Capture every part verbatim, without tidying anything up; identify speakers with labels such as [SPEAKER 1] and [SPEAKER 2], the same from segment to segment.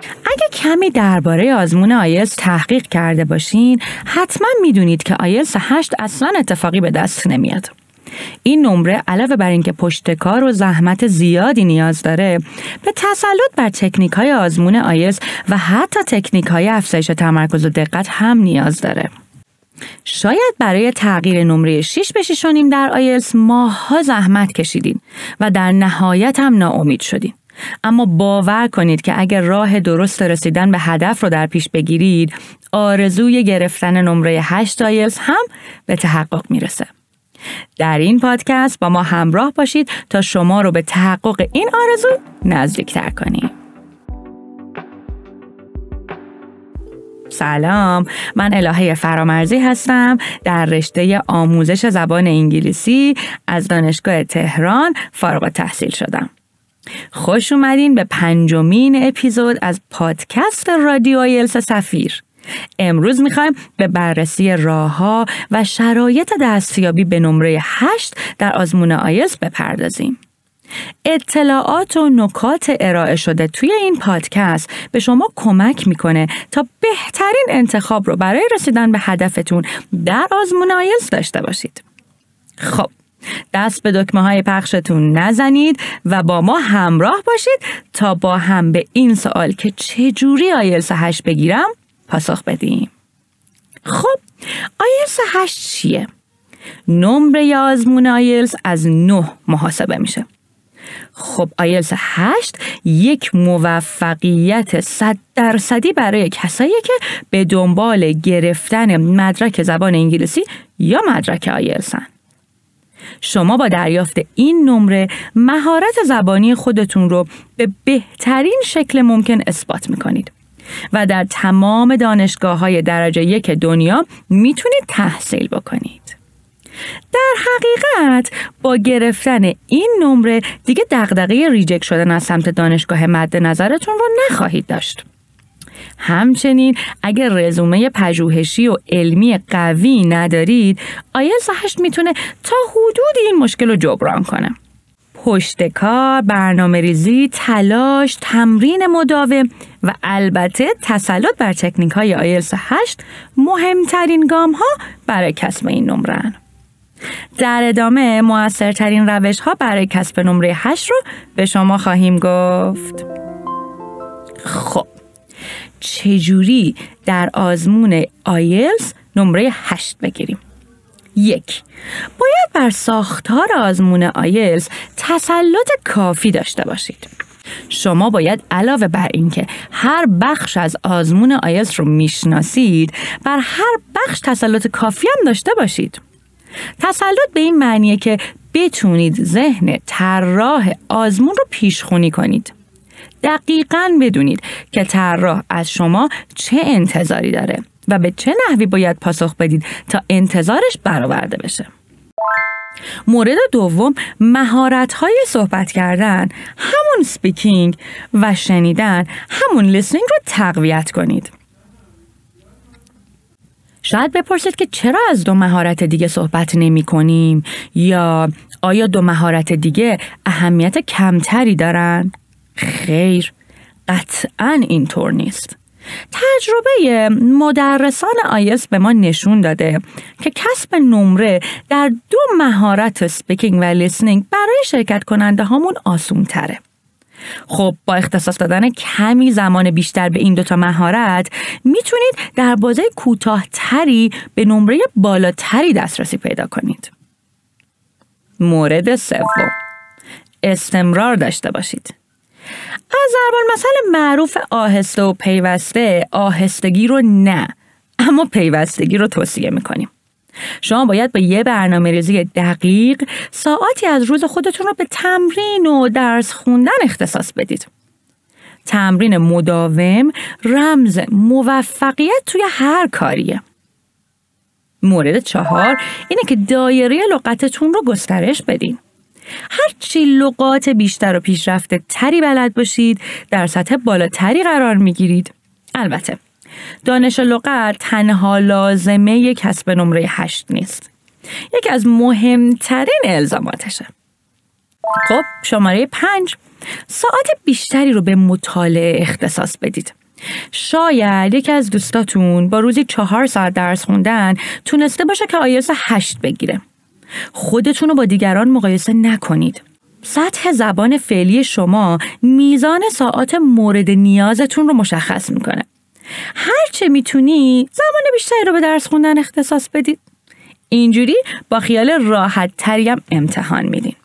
[SPEAKER 1] اگه کمی درباره آزمون آیلتس تحقیق کرده باشین، حتما میدونید که آیلتس هشت اصلا اتفاقی به دست نمیاد. این نمره علاوه بر اینکه پشتکار و زحمت زیادی نیاز داره، به تسلط بر تکنیک‌های آزمون آیلتس و حتی تکنیک‌های افزایش تمرکز و دقت هم نیاز داره. شاید برای تغییر نمره شش به شش و نیم در آیلتس ماه‌ها زحمت کشیدین و در نهایت هم ناامید شدین. اما باور کنید که اگر راه درست رسیدن به هدف رو در پیش بگیرید، آرزوی گرفتن نمره هشت آیلتس هم به تحقق میرسه. در این پادکست با ما همراه باشید تا شما رو به تحقق این آرزو نزدیکتر کنیم. سلام، من الهه فرامرزی هستم. در رشته آموزش زبان انگلیسی از دانشگاه تهران فارغ التحصیل شدم. خوش اومدین به پنجمین اپیزود از پادکست رادیو آیلتس سفیر. امروز میخوایم به بررسی راه‌ها و شرایط دستیابی به نمره هشت در آزمون آیلتس بپردازیم. اطلاعات و نکات ارائه شده توی این پادکست به شما کمک میکنه تا بهترین انتخاب رو برای رسیدن به هدفتون در آزمون آیلتس داشته باشید. خب، دست به دکمه های پخشتون نزنید و با ما همراه باشید تا با هم به این سوال که چجوری آیلتس هشت بگیرم پاسخ بدیم. خب، آیلتس هشت چیه؟ نمره آزمون آیلتس از نه محاسبه میشه. خب، آیلتس هشت یک موفقیت صد درصدی برای کسایی که به دنبال گرفتن مدرک زبان انگلیسی یا مدرک آیلتسن. شما با دریافت این نمره مهارت زبانی خودتون رو به بهترین شکل ممکن اثبات میکنید و در تمام دانشگاه‌های درجه یک دنیا میتونید تحصیل بکنید. در حقیقت با گرفتن این نمره دیگه دغدغه ریجکت شدن از سمت دانشگاه مد نظرتون رو نخواهید داشت. همچنین اگر رزومه پژوهشی و علمی قوی ندارید، آیلتس هشت میتونه تا حدودی این مشکل رو جبران کنه. پشتکار، برنامه‌ریزی، تلاش، تمرین مداوم و البته تسلط بر تکنیک‌های آیلتس هشت مهمترین گام‌ها برای کسب این نمره‌اند. در ادامه مؤثرترین روش‌ها برای کسب نمره هشت رو به شما خواهیم گفت. خب، چجوری در آزمون آیلتس نمره هشت بگیریم؟ یک، باید بر ساختار آزمون آیلتس تسلط کافی داشته باشید. شما باید علاوه بر اینکه هر بخش از آزمون آیلتس رو میشناسید، بر هر بخش تسلط کافی هم داشته باشید. تسلط به این معنیه که بتونید ذهن طراح آزمون رو پیشخوانی کنید. دقیقاً بدونید که طراح از شما چه انتظاری داره و به چه نحوی باید پاسخ بدید تا انتظارش برآورده بشه. مورد دوم، مهارت‌های صحبت کردن، همون سپیکینگ و شنیدن، همون لیسنینگ رو تقویت کنید. شاید بپرسید که چرا از دو مهارت دیگه صحبت نمی کنیم یا آیا دو مهارت دیگه اهمیت کمتری دارن؟ خیر، قطعاً اینطور نیست. تجربه مدرسان آیلتس به ما نشون داده که کسب نمره در دو مهارت سپیکینگ و لیسنینگ برای شرکت کننده هامون آسون تره. خب، با اختصاص دادن کمی زمان بیشتر به این دوتا مهارت میتونید در بازه کوتاه‌تری به نمره بالاتری دسترسی پیدا کنید. مورد سوم، استمرار داشته باشید. از ضرب المثل معروف آهسته و پیوسته، آهستگی رو نه، اما پیوستگی رو توصیه میکنیم. شما باید با یه برنامه‌ریزی دقیق ساعاتی از روز خودتون رو به تمرین و درس خوندن اختصاص بدید. تمرین مداوم رمز موفقیت توی هر کاریه. مورد چهار اینه که دایره لغتتون رو گسترش بدین. هرچی لغات بیشتر و پیشرفته تری بلد باشید، در سطح بالاتری قرار میگیرید. البته دانش لغت تنها لازمه کسب نمره هشت نیست. یکی از مهمترین الزاماتشه. خب، شماره پنج، ساعت بیشتری رو به مطالعه اختصاص بدید. شاید یکی از دوستاتون با روزی چهار ساعت درس خوندن تونسته باشه که آیلتس هشت بگیره. خودتون رو با دیگران مقایسه نکنید. سطح زبان فعلی شما میزان ساعات مورد نیازتون رو مشخص میکنه. هر چه میتونی زمان بیشتری رو به درس خوندن اختصاص بدید. اینجوری با خیال راحت تری هم امتحان میدین.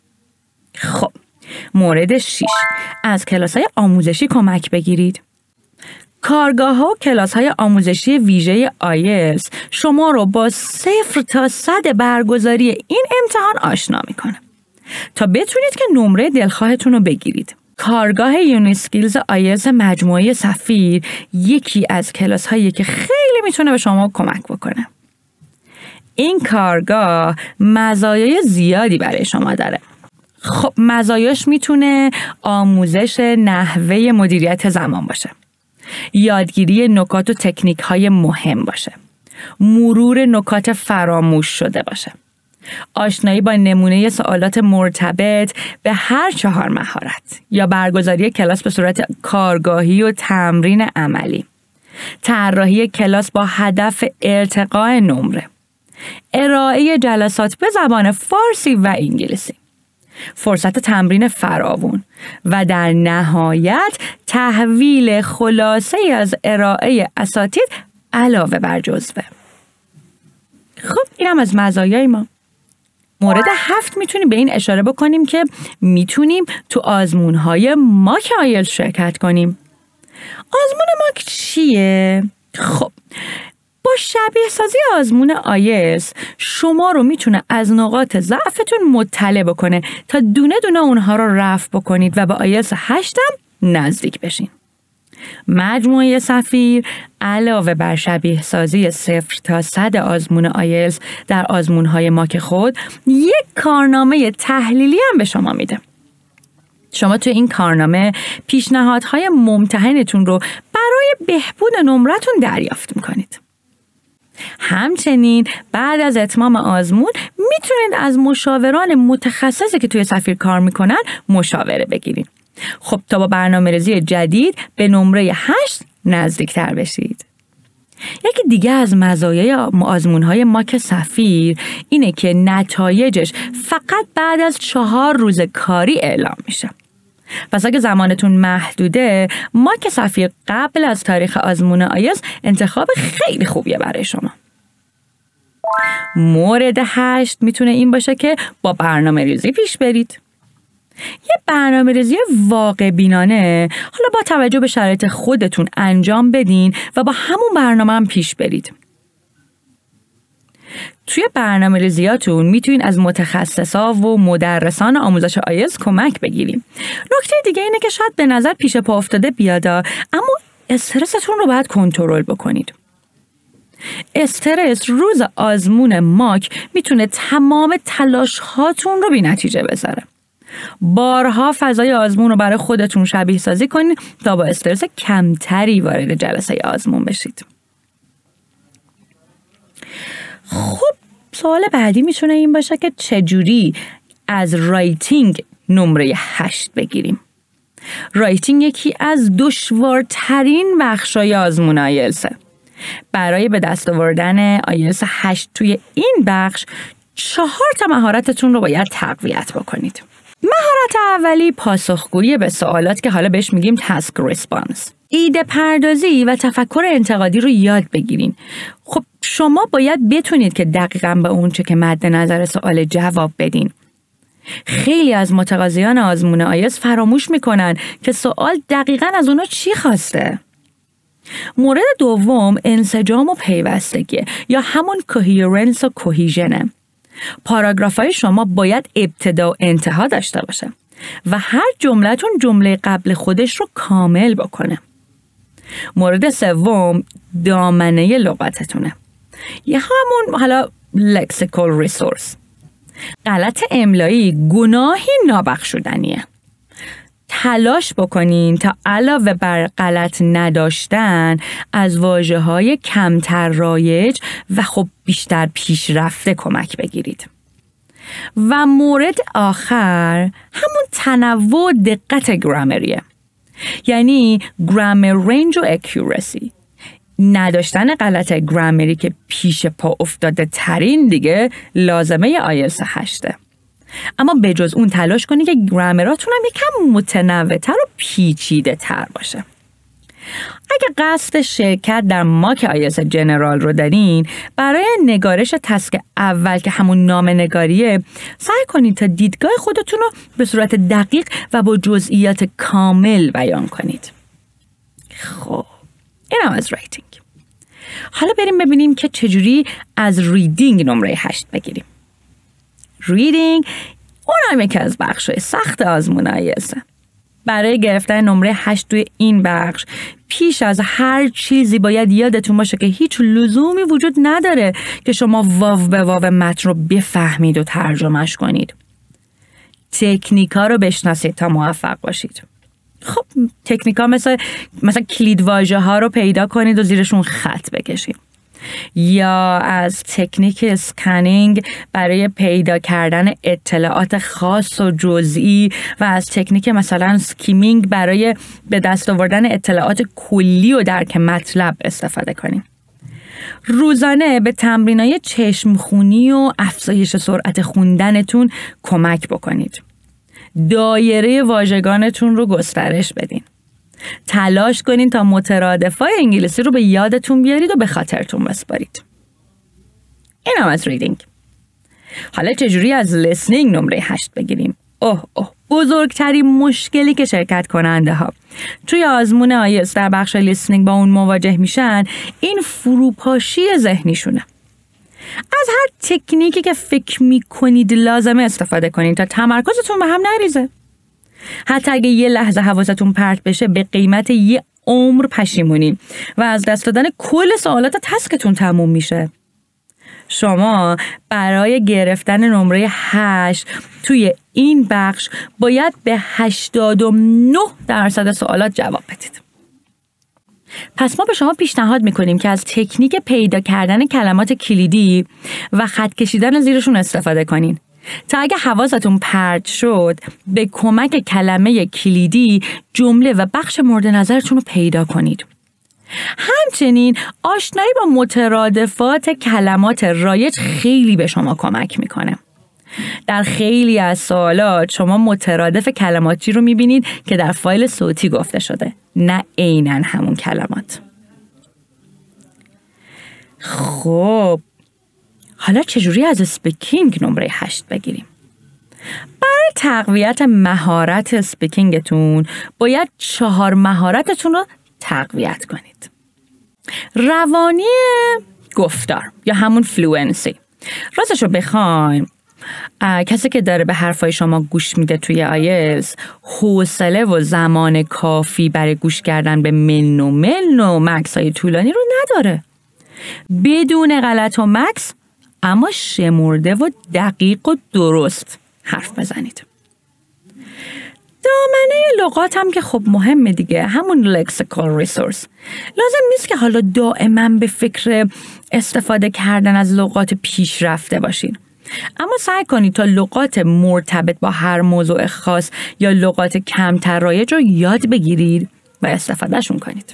[SPEAKER 1] خب، مورد شش، از کلاس‌های آموزشی کمک بگیرید. کارگاه‌ها و کلاس‌های آموزشی ویژه آیلتس شما رو با صفر تا صد برگزاری این امتحان آشنا میکنه تا بتونید که نمره دلخواهتون رو بگیرید. کارگاه یونیسکیلز آیلتس مجموعه سفیر یکی از کلاس‌هایی که خیلی میتونه به شما کمک بکنه. این کارگاه مزایای زیادی برای شما داره. خب، مزایاش میتونه آموزش نحوه مدیریت زمان باشه، یادگیری نکات و تکنیک‌های مهم باشه، مرور نکات فراموش شده باشه، آشنایی با نمونه سوالات مرتبط به هر چهار مهارت یا برگزاری کلاس به صورت کارگاهی و تمرین عملی، طراحی کلاس با هدف ارتقاء نمره، ارائه جلسات به زبان فارسی و انگلیسی، فرصت تمرین فراوون و در نهایت تحویل خلاصه از ارائه اساتید علاوه بر جزوه. خب، اینم از مزایای ما. مورد هفت میتونیم به این اشاره بکنیم که میتونیم تو آزمونهای ماک آیلتس شرکت کنیم. آزمون ماک چیه؟ خب، با شبیه سازی آزمون آیلتس شما رو میتونه از نقاط ضعفتون مطلع بکنه تا دونه دونه اونها رو رفع بکنید و به آیلتس هشت هم نزدیک بشین. مجموعه سفیر علاوه بر شبیه سازی صفر تا صد آزمون آیلتس در آزمونهای ماک خود یک کارنامه تحلیلی هم به شما میده. شما تو این کارنامه پیشنهادهای ممتحنتون رو برای بهبود نمرتون دریافت میکنید. همچنین بعد از اتمام آزمون میتونید از مشاوران متخصصی که توی سفیر کار میکنن مشاوره بگیرید. خب، تا با برنامه‌ریزی جدید به نمره هشت نزدیکتر بشید. یکی دیگه از مزایای آزمون‌های ماک سفیر اینه که نتایجش فقط بعد از چهار روز کاری اعلام میشه. پس اگه زمانتون محدوده، ماک سفیر قبل از تاریخ آزمون آیلتس انتخاب خیلی خوبیه برای شما. مورد هشت میتونه این باشه که با برنامه ریزی پیش برید. یه برنامه ریزی واقع بینانه حالا با توجه به شرایط خودتون انجام بدین و با همون برنامه هم پیش برید. توی برنامه ریزیاتون میتونین از متخصصا و مدرسان آموزش آیلتس کمک بگیریم. نکته دیگه اینه که شاید به نظر پیش پا افتاده بیاد، اما استرستون رو باید کنترل بکنید. استرس روز آزمون ماک میتونه تمام تلاش هاتون رو بی نتیجه بذاره. بارها فضای آزمون رو برای خودتون شبیه سازی کنید تا با استرس کمتری وارد جلسه آزمون بشید. خب، سوال بعدی میتونه این باشه که چجوری از رایتینگ نمره هشت بگیریم. رایتینگ یکی از دشوارترین بخشای آزمون آیلتسه. برای به دست آوردن آیلتس هشت توی این بخش چهار تا مهارتتون رو باید تقویت بکنید. مهارت اولی پاسخگویی به سوالات که حالا بهش میگیم تاسک ریسپانس. ایده پردازی و تفکر انتقادی رو یاد بگیرین. خب، شما باید بتونید که دقیقاً به اون چه که مد نظر سوال جواب بدین. خیلی از متقاضیان آزمون آیلتس فراموش میکنن که سوال دقیقاً از اونا چی خواسته. مورد دوم انسجام و پیوستگی یا همون کوهیرنس و کوهیژنه. پاراگراف‌های شما باید ابتدا و انتها داشته باشه و هر جمله‌تون جمله قبل خودش رو کامل بکنه. مورد سوم دامنه لغتتونه یا همون حالا لکسیکال ریسورس. غلط املایی گناهی نابخشودنیه. تلاش بکنین تا علاوه بر غلط نداشتن از واژه‌های کمتر رایج و خب بیشتر پیشرفته کمک بگیرید. و مورد آخر همون تنوع و دقت گرامریه، یعنی گرامر رنج و اکیورسی. نداشتن غلط گرامری که پیش پا افتاده ترین دیگه لازمه آیلتس هشته. اما به جز اون تلاش کنی که گرامراتون هم یکم متنوع‌تر و پیچیده تر باشه. اگه قصد شرکت در ماک آیلتس جنرال رو دارین، برای نگارش تسک اول که همون نامه‌نگاریه، سعی کنید تا دیدگاه خودتون رو به صورت دقیق و با جزئیات کامل بیان کنید. خب این هم از رایتینگ. حالا بریم ببینیم که چجوری از ریدینگ نمره هشت بگیریم. ریدینگ اون هم یکی از بخشای سخت آزمون آیلتسه. برای گرفتن نمره هشت توی این بخش، پیش از هر چیزی باید یادتون باشه که هیچ لزومی وجود نداره که شما واو به واو متن رو بفهمید و ترجمهش کنید. تکنیکا رو بشناسید تا موفق باشید. خب تکنیکا مثل مثلا کلید واژه ها رو پیدا کنید و زیرشون خط بکشید، یا از تکنیک اسکنینگ برای پیدا کردن اطلاعات خاص و جزئی، و از تکنیک مثلا سکیمینگ برای به دست آوردن اطلاعات کلی و درک مطلب استفاده کنید. روزانه به تمرینای چشمخونی و افزایش سرعت خوندنتون کمک بکنید. دایره واژگانتون رو گسترش بدین. تلاش کنین تا مترادفای انگلیسی رو به یادتون بیارید و به خاطرتون بسپارید. این هم از ریدینگ. حالا چجوری از لیسنینگ نمره هشت بگیریم؟ اوه اوه بزرگترین مشکلی که شرکت کننده ها توی آزمون آیلتس در بخش لیسنینگ با اون مواجه میشن، این فروپاشی ذهنیشونه. از هر تکنیکی که فکر میکنید لازمه استفاده کنید تا تمرکزتون به هم نریزه. حتی اگه یه لحظه حواستون پرت بشه، به قیمت یه عمر پشیمونی و از دست دادن کل سوالات تسکتون تموم میشه. شما برای گرفتن نمره هشت توی این بخش باید به هشتاد و نه درصد سوالات جواب بدید. پس ما به شما پیشنهاد میکنیم که از تکنیک پیدا کردن کلمات کلیدی و خط کشیدن زیرشون استفاده کنین تا اگه حواستون پرت شد، به کمک کلمه کلیدی جمله و بخش مورد نظرتون رو پیدا کنید. همچنین آشنایی با مترادفات کلمات رایج خیلی به شما کمک میکنه. در خیلی از سوالات شما مترادف کلماتی رو میبینید که در فایل صوتی گفته شده، نه عیناً همون کلمات. خب حالا چجوری از اسپیکینگ نمره هشت بگیریم؟ برای تقویت مهارت اسپیکینگتون باید چهار مهارتتون رو تقویت کنید. روانی گفتار یا همون فلوئنسی. راستش رو بخوایم، کسی که داره به حرفای شما گوش میده توی آیلتس، حوصله و زمان کافی برای گوش کردن به من و من و مکس های طولانی رو نداره. بدون غلط و مکس اما شمرده و دقیق و درست حرف بزنید. دامنه لغات هم که خب مهمه دیگه، همون لکسیکال ریسورس. لازم نیست که حالا دائما به فکر استفاده کردن از لغات پیشرفته باشین، اما سعی کنید تا لغات مرتبط با هر موضوع خاص یا لغات کمتر رایج رو یاد بگیرید و استفادهشون کنید.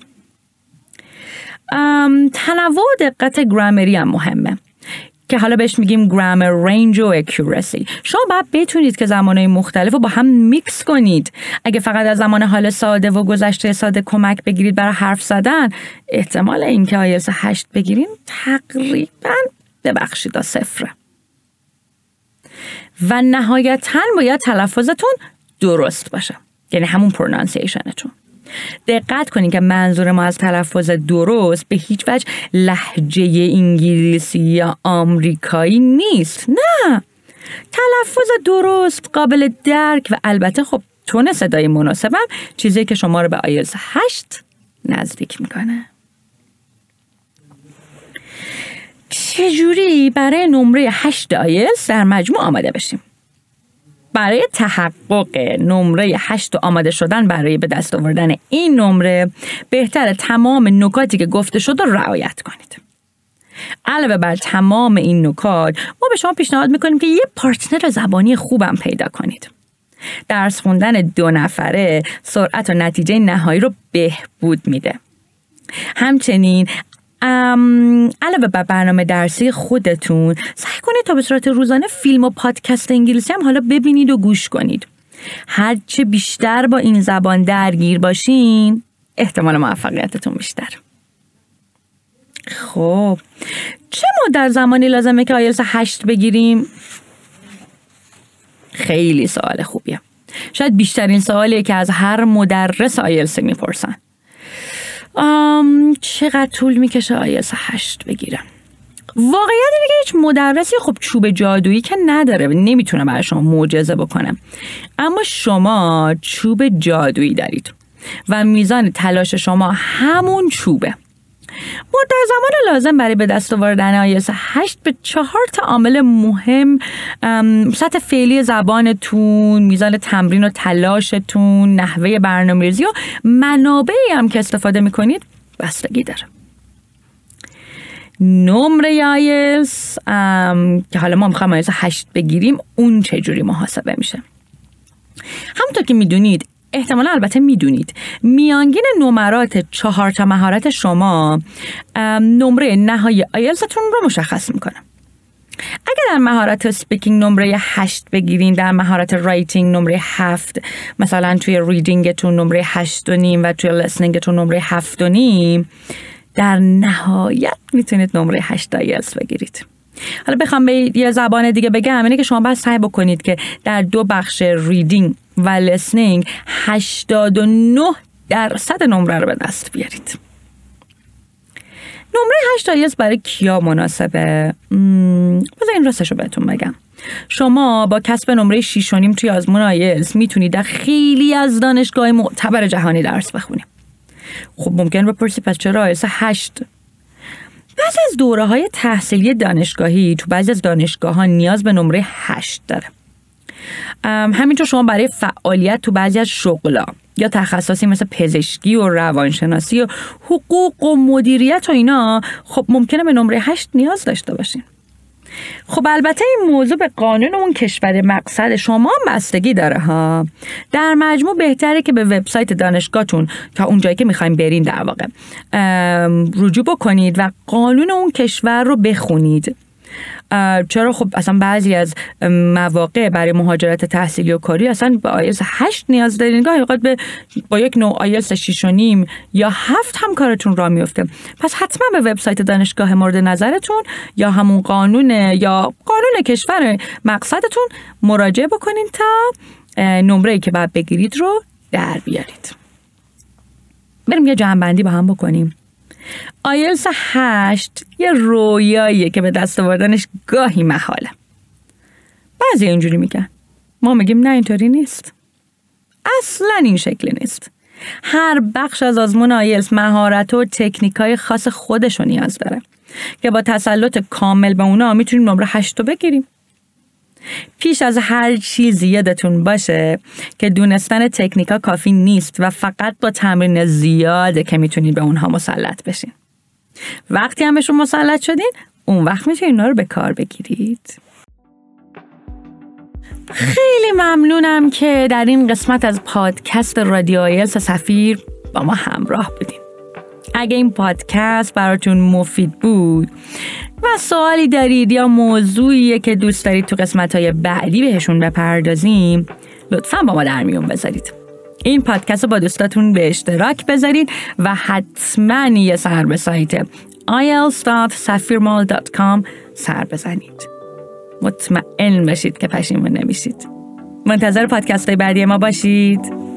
[SPEAKER 1] تنوع و دقت گرامری هم مهمه که حالا بهش میگیم گرامر رنج و اکیورسی. شما باید بتونید که زمانهای مختلف رو با هم میکس کنید. اگه فقط از زمان حال ساده و گذشته ساده کمک بگیرید برای حرف زدن، احتمال اینکه آیلتس هشت بگیرین تقریبا ببخشید صفره. و نهایتاً باید تلفظتون درست باشه، یعنی همون پرونانسیشنتون. دقت کنید که منظور ما از تلفظ درست به هیچ وجه لهجه انگلیسی یا آمریکایی نیست. نه، تلفظ درست، قابل درک و البته خب تون صدای مناسبم چیزی که شما رو به آیلتس هشت نزدیک میکنه. چجوری برای نمره هشت آیلتس در مجموع آماده بشیم؟ برای تحقق نمره هشت و آماده شدن برای به دست آوردن این نمره، بهتره تمام نکاتی که گفته شد رو رعایت کنید. علاوه بر تمام این نکات، ما به شما پیشنهاد میکنیم که یه پارتنر زبانی خوبم پیدا کنید. درس خوندن دو نفره سرعت و نتیجه نهایی رو بهبود میده. همچنین علاوه بر برنامه درسی خودتون، سعی کنید تا به صورت روزانه فیلم و پادکست انگلیسی هم حالا ببینید و گوش کنید. هرچه بیشتر با این زبان درگیر باشین، احتمال موفقیتتون بیشتر. خب چه مدت زمانی لازمه که آیلتس هشت بگیریم؟ خیلی سوال خوبیه. شاید بیشترین سوالیه که از هر مدرس آیلتس میپرسن. آم، چقدر طول میکشه آیلتس هشت بگیرم؟ واقعیت اینه که هیچ مدرسی خب چوب جادویی که نداره، نمیتونه برای شما معجزه بکنه. اما شما چوب جادویی دارید و میزان تلاش شما همون چوبه. مدت زمان لازم برای به دست آوردن آیلتس هشت به چهار تا عامل مهم، سطح فعلی زبانتون، میزان تمرین و تلاشتون، نحوه برنامه‌ریزی و منابعی هم که استفاده میکنید بستگی داره. نمره آیلتس که حالا ما میخوایم آیلتس هشت بگیریم، اون چجوری محاسبه میشه؟ همونطور که میدونید، احتمالا البته میدونید، میانگین نمرات چهار تا مهارت شما نمره نهایی آیلتستون رو مشخص میکنه. اگر در مهارت سپیکینگ نمره هشت بگیرین، در مهارت رایتینگ نمره هفت، مثلا توی ریدینگتون نمره هشت و نیم و توی لسنینگتون نمره هفت و نیم، در نهایت میتونید نمره هشت آیلتس بگیرید. حالا بخوام به یه زبان دیگه بگم، اینه که شما باید سعی بکنید که در دو بخش ریدینگ و لسنینگ هشتاد و نه درصد نمره رو به دست بیارید. نمره هشت آیلتس برای کیا مناسبه؟ بذار این راستش رو بهتون بگم. شما با کسب نمره شش و نیم توی آزمون آیلتس میتونید در خیلی از دانشگاه معتبر جهانی درس بخونید. خب ممکن بپرسی پس چرا آیلتس هشت؟ بعضی از دوره های تحصیلی دانشگاهی تو بعضی از دانشگاه ها نیاز به نمره هشت داره. همینطور شما برای فعالیت تو بعضی از شغلا یا تخصصی مثل پزشکی و روانشناسی و حقوق و مدیریت و اینا، خب ممکنه به نمره هشت نیاز داشته باشین. خب البته این موضوع به قانون اون کشور مقصد شما هم بستگی داره ها. در مجموع بهتره که به وبسایت دانشگاهتون تا اون جایی که میخوایم برین در واقع رجوع بکنید و قانون اون کشور رو بخونید. چرا خب اصلا بعضی از مواقع برای مهاجرت تحصیلی و کاری اصلا به آیلتس هشت نیاز دارین، گاهی اوقات به با یک نوع آیلتس شش و نیم یا هفت هم کارتون راه میفته. پس حتما به وبسایت دانشگاه مورد نظرتون یا همون قانون یا قانون کشور مقصدتون مراجعه بکنین تا نمره‌ای که باید بگیرید رو در بیارید. بریم یه جمع‌بندی با هم بکنیم. آیلتس هشت یه رویاییه که به دست آوردنش گاهی محاله. بعضی اینجوری میگن، ما میگیم نه اینطوری نیست. اصلا این شکلی نیست. هر بخش از آزمون آیلتس مهارت و تکنیکای خاص خودشو نیاز داره که با تسلط کامل به اونا میتونیم نمره هشت رو بگیریم. پیش از هر چیزی یادتون باشه که دونستن تکنیکا کافی نیست و فقط با تمرین زیاده که میتونید به اونها مسلط بشین. وقتی هم بهشون مسلط شدین، اون وقت میتونید اونا رو به کار بگیرید. خیلی ممنونم که در این قسمت از پادکست رادیو آیلتس سفیر با ما همراه بودین. اگه این پادکست براتون مفید بود و سوالی دارید یا موضوعیه که دوست دارید تو قسمت‌های بعدی بهشون بپردازیم، لطفاً با ما در میون بذارید. این پادکست رو با دوستاتون به اشتراک بذارید و حتماً یه سر به سایت آی ال تی اس دات سفیر مال دات کام سر بزنید. مطمئن باشید که پشیمون نمیشید. منتظر پادکست‌های بعدی ما باشید.